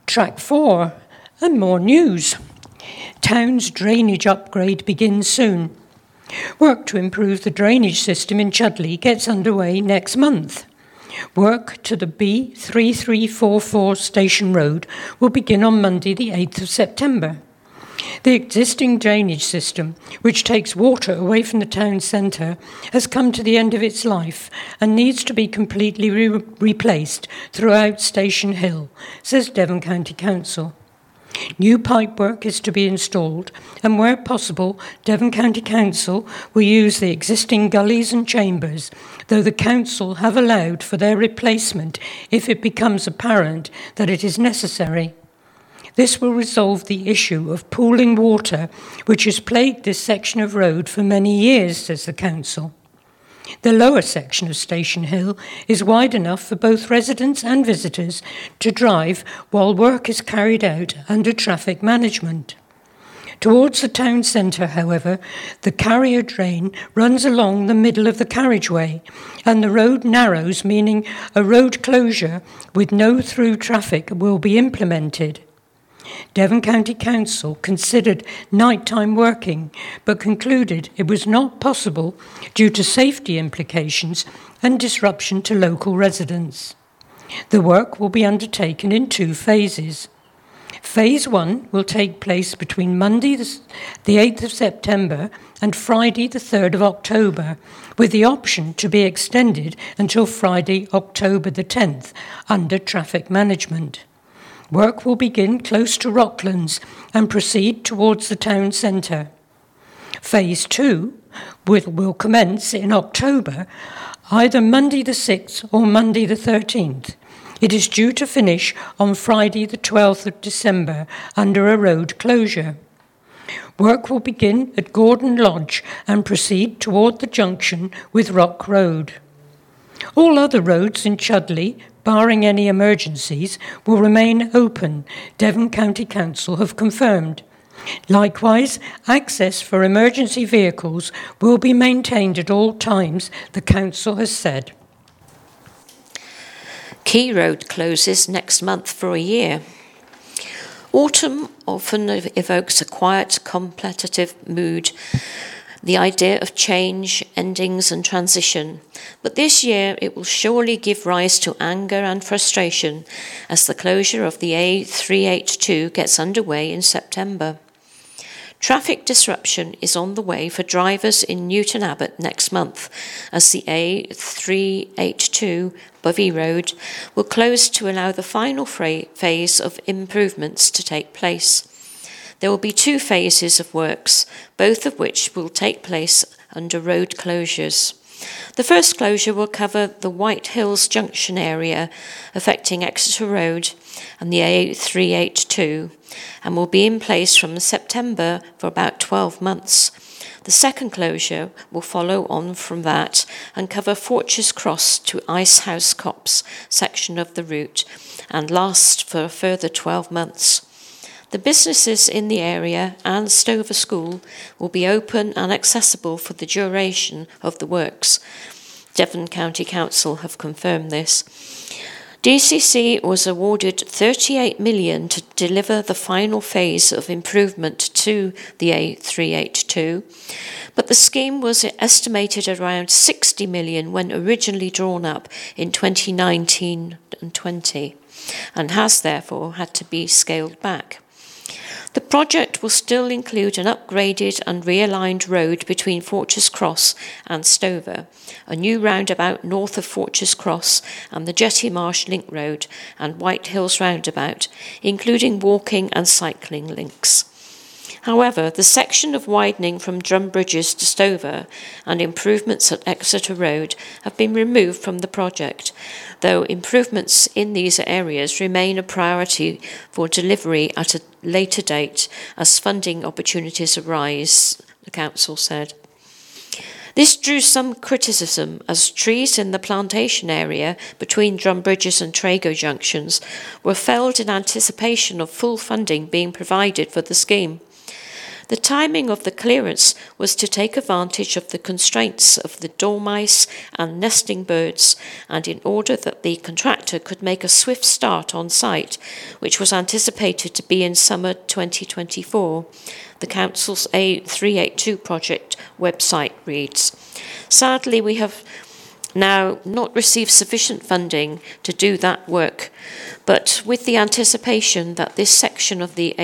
Track 4 and more news. Town's drainage upgrade begins soon. Work to improve the drainage system in Chudley gets underway next month. Work to the B3344 Station Road will begin on Monday the 8th of September. The existing drainage system, which takes water away from the town centre, has come to the end of its life and needs to be completely replaced throughout Station Hill, says Devon County Council. New pipework is to be installed, and where possible, Devon County Council will use the existing gullies and chambers, though the council have allowed for their replacement if it becomes apparent that it is necessary. This will resolve the issue of pooling water, which has plagued this section of road for many years, says the council. The lower section of Station Hill is wide enough for both residents and visitors to drive while work is carried out under traffic management. Towards the town centre, however, the carrier drain runs along the middle of the carriageway, and the road narrows, meaning a road closure with no through traffic will be implemented. Devon County Council considered nighttime working, but concluded it was not possible due to safety implications and disruption to local residents. The work will be undertaken in 2 phases. Phase 1 will take place between Monday the 8th of September and Friday the 3rd of October, with the option to be extended until Friday, October the 10th, under traffic management. Work will begin close to Rocklands and proceed towards the town centre. Phase 2 will commence in October, either Monday the 6th or Monday the 13th. It is due to finish on Friday the 12th of December under a road closure. Work will begin at Gordon Lodge and proceed toward the junction with Rock Road. All other roads in Chudley, barring any emergencies, will remain open, Devon County Council have confirmed. Likewise, access for emergency vehicles will be maintained at all times, the council has said. Key Road closes next month for a year. Autumn often evokes a quiet, contemplative mood, the idea of change, endings and transition. But this year it will surely give rise to anger and frustration as the closure of the A382 gets underway in September. Traffic disruption is on the way for drivers in Newton Abbot next month as the A382 Bovey Road will close to allow the final phase of improvements to take place. There will be 2 phases of works, both of which will take place under road closures. The first closure will cover the White Hills Junction area, affecting Exeter Road and the A382, and will be in place from September for about 12 months. The second closure will follow on from that and cover Fortress Cross to Icehouse Copse section of the route and last for a further 12 months. The businesses in the area and Stover School will be open and accessible for the duration of the works. Devon County Council have confirmed this. DCC was awarded $38 million to deliver the final phase of improvement to the A382, but the scheme was estimated at around $60 million when originally drawn up in 2019 and 20, and has therefore had to be scaled back. The project will still include an upgraded and realigned road between Fortress Cross and Stover, a new roundabout north of Fortress Cross and the Jetty Marsh Link Road and White Hills Roundabout, including walking and cycling links. However, the section of widening from Drumbridges to Stover and improvements at Exeter Road have been removed from the project, though improvements in these areas remain a priority for delivery at a later date as funding opportunities arise, the council said. This drew some criticism as trees in the plantation area between Drumbridges and Trago junctions were felled in anticipation of full funding being provided for the scheme. The timing of the clearance was to take advantage of the constraints of the dormice and nesting birds, and in order that the contractor could make a swift start on site, which was anticipated to be in summer 2024. The Council's A382 project website reads, "Sadly, we have now not received sufficient funding to do that work, but with the anticipation that this section of the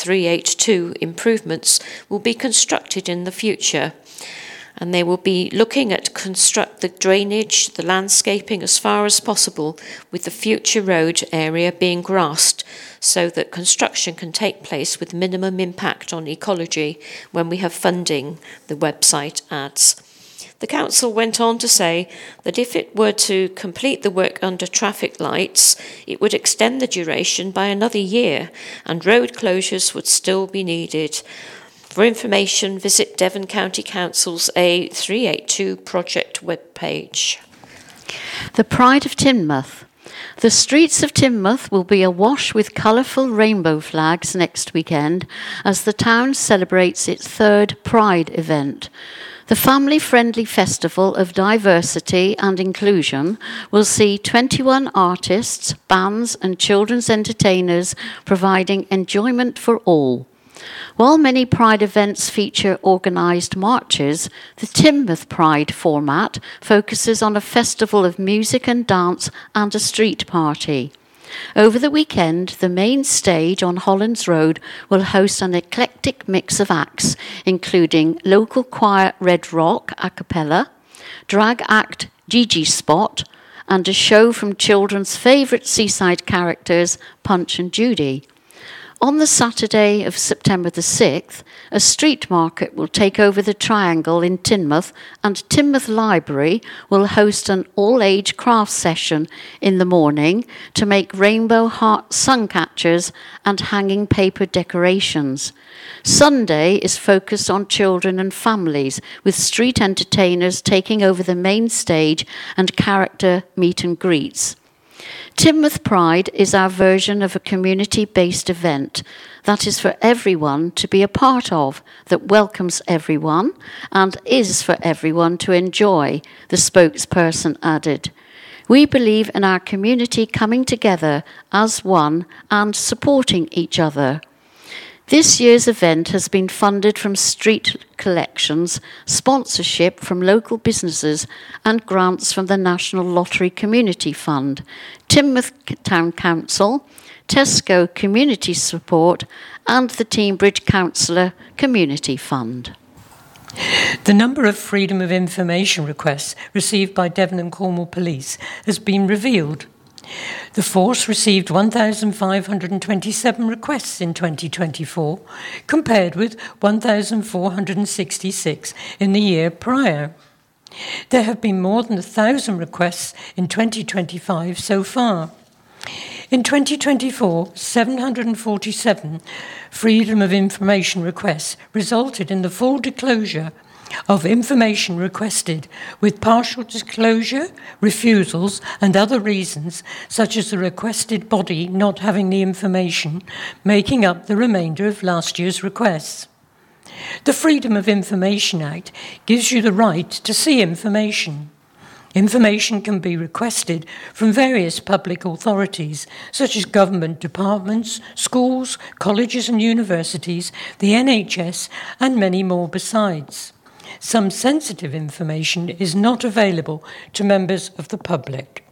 A382 improvements will be constructed in the future, and they will be looking at construct the drainage, the landscaping as far as possible, with the future road area being grassed so that construction can take place with minimum impact on ecology when we have funding," the website adds. The council went on to say that if it were to complete the work under traffic lights, it would extend the duration by another year and road closures would still be needed. For information, visit Devon County Council's A382 project webpage. The Pride of Teignmouth. The streets of Teignmouth will be awash with colourful rainbow flags next weekend as the town celebrates its third Pride event. The family-friendly festival of diversity and inclusion will see 21 artists, bands and children's entertainers providing enjoyment for all. While many Pride events feature organised marches, the Teignmouth Pride format focuses on a festival of music and dance and a street party. Over the weekend, the main stage on Hollands Road will host an eclectic mix of acts, including local choir Red Rock a cappella, drag act Gigi Spot, and a show from children's favourite seaside characters, Punch and Judy. On the Saturday of September the 6th, a street market will take over the Triangle in Teignmouth, and Teignmouth Library will host an all-age craft session in the morning to make rainbow heart sun catchers and hanging paper decorations. Sunday is focused on children and families, with street entertainers taking over the main stage and character meet and greets. Teignmouth Pride is our version of a community-based event that is for everyone to be a part of, that welcomes everyone and is for everyone to enjoy, the spokesperson added. We believe in our community coming together as one and supporting each other. This year's event has been funded from street collections, sponsorship from local businesses and grants from the National Lottery Community Fund, Teignmouth Town Council, Tesco Community Support and the Teignbridge Councillor Community Fund. The number of Freedom of Information requests received by Devon and Cornwall Police has been revealed. The force received 1,527 requests in 2024, compared with 1,466 in the year prior. There have been more than 1,000 requests in 2025 so far. In 2024, 747 Freedom of Information requests resulted in the full disclosure of information requested, with partial disclosure, refusals and other reasons, such as the requested body not having the information, making up the remainder of last year's requests. The Freedom of Information Act gives you the right to see information. Information can be requested from various public authorities, such as government departments, schools, colleges and universities, the NHS, and many more besides. Some sensitive information is not available to members of the public.